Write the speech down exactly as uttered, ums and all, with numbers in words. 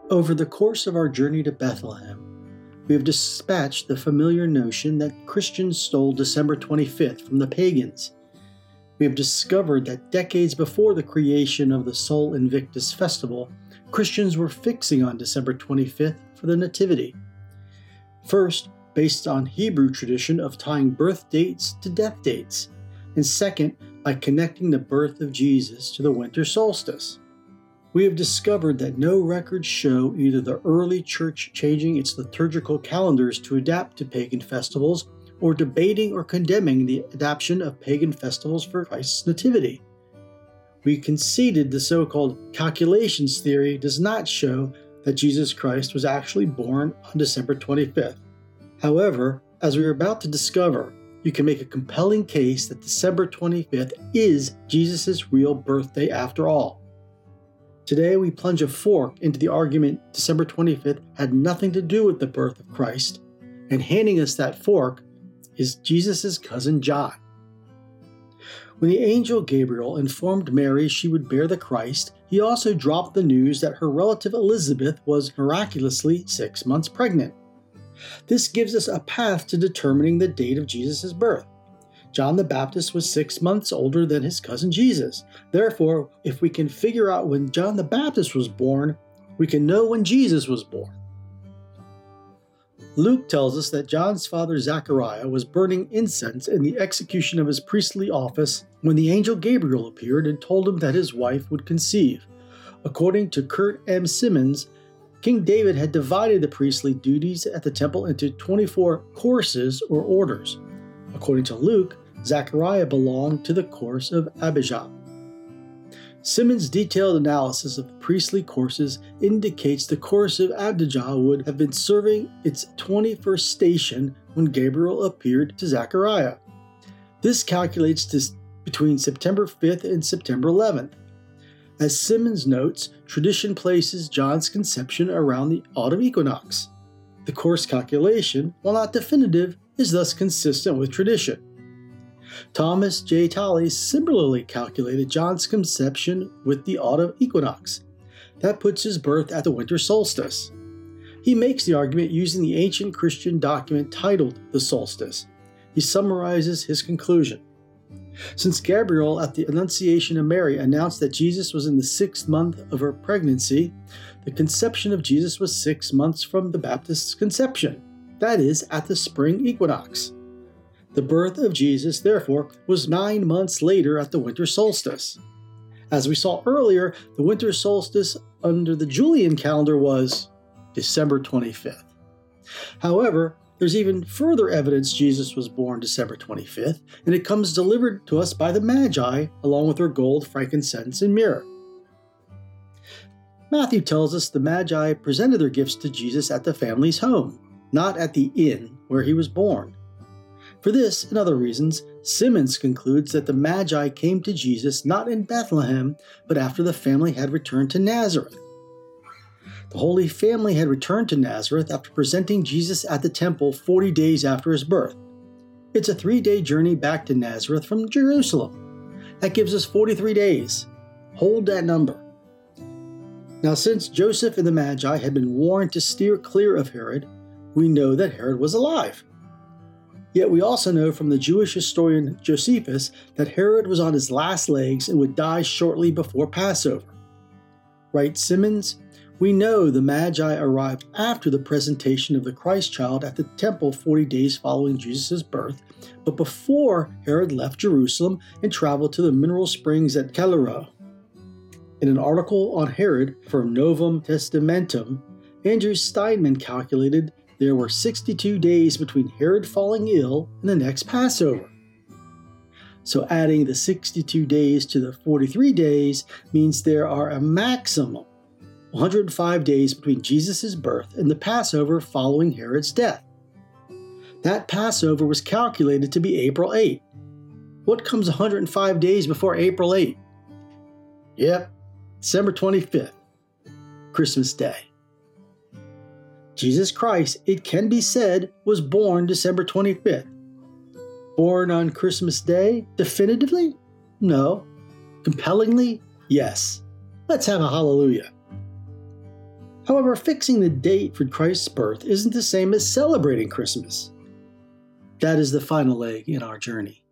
Over the course of our journey to Bethlehem, we have dispatched the familiar notion that Christians stole December twenty-fifth from the pagans. We have discovered that decades before the creation of the Sol Invictus festival, Christians were fixing on December twenty-fifth for the Nativity. First, based on Hebrew tradition of tying birth dates to death dates, and second, by connecting the birth of Jesus to the winter solstice. We have discovered that no records show either the early church changing its liturgical calendars to adapt to pagan festivals or debating or condemning the adoption of pagan festivals for Christ's nativity. We conceded the so-called calculations theory does not show that Jesus Christ was actually born on December twenty-fifth. However, as we are about to discover, you can make a compelling case that December twenty-fifth is Jesus' real birthday after all. Today we plunge a fork into the argument December twenty-fifth had nothing to do with the birth of Christ, and handing us that fork is Jesus' cousin John. When the angel Gabriel informed Mary she would bear the Christ, he also dropped the news that her relative Elizabeth was miraculously six months pregnant. This gives us a path to determining the date of Jesus' birth. John the Baptist was six months older than his cousin Jesus. Therefore, if we can figure out when John the Baptist was born, we can know when Jesus was born. Luke tells us that John's father Zechariah was burning incense in the execution of his priestly office when the angel Gabriel appeared and told him that his wife would conceive. According to Kurt M. Simmons, King David had divided the priestly duties at the temple into twenty-four courses or orders. According to Luke, Zechariah belonged to the course of Abijah. Simmons' detailed analysis of the priestly courses indicates the course of Abijah would have been serving its twenty-first station when Gabriel appeared to Zechariah. This calculates to between September fifth and September eleventh. As Simmons notes, tradition places John's conception around the autumn equinox. The course calculation, while not definitive, is thus consistent with tradition. Thomas J. Tolley similarly calculated John's conception with the autumn equinox. That puts his birth at the winter solstice. He makes the argument using the ancient Christian document titled The Solstice. He summarizes his conclusion. Since Gabriel at the Annunciation of Mary announced that Jesus was in the sixth month of her pregnancy, the conception of Jesus was six months from the Baptist's conception, that is, at the spring equinox. The birth of Jesus, therefore, was nine months later at the winter solstice. As we saw earlier, the winter solstice under the Julian calendar was December twenty-fifth. However, there's even further evidence Jesus was born December twenty-fifth, and it comes delivered to us by the Magi, along with their gold, frankincense, and myrrh. Matthew tells us the Magi presented their gifts to Jesus at the family's home, not at the inn where he was born. For this and other reasons, Simmons concludes that the Magi came to Jesus not in Bethlehem, but after the family had returned to Nazareth. The Holy Family had returned to Nazareth after presenting Jesus at the temple forty days after his birth. It's a three-day journey back to Nazareth from Jerusalem. That gives us forty-three days. Hold that number. Now, since Joseph and the Magi had been warned to steer clear of Herod, we know that Herod was alive. Yet we also know from the Jewish historian Josephus that Herod was on his last legs and would die shortly before Passover. Right, Simmons? We know the Magi arrived after the presentation of the Christ child at the temple forty days following Jesus' birth, but before Herod left Jerusalem and traveled to the mineral springs at Calero. In an article on Herod from Novum Testamentum, Andrew Steinman calculated there were sixty-two days between Herod falling ill and the next Passover. So adding the sixty-two days to the forty-three days means there are a maximum one hundred five days between Jesus' birth and the Passover following Herod's death. That Passover was calculated to be April eighth. What comes one hundred five days before April eighth? Yep, December twenty-fifth, Christmas Day. Jesus Christ, it can be said, was born December twenty-fifth. Born on Christmas Day? Definitively? No. Compellingly? Yes. Let's have a hallelujah. However, fixing the date for Christ's birth isn't the same as celebrating Christmas. That is the final leg in our journey.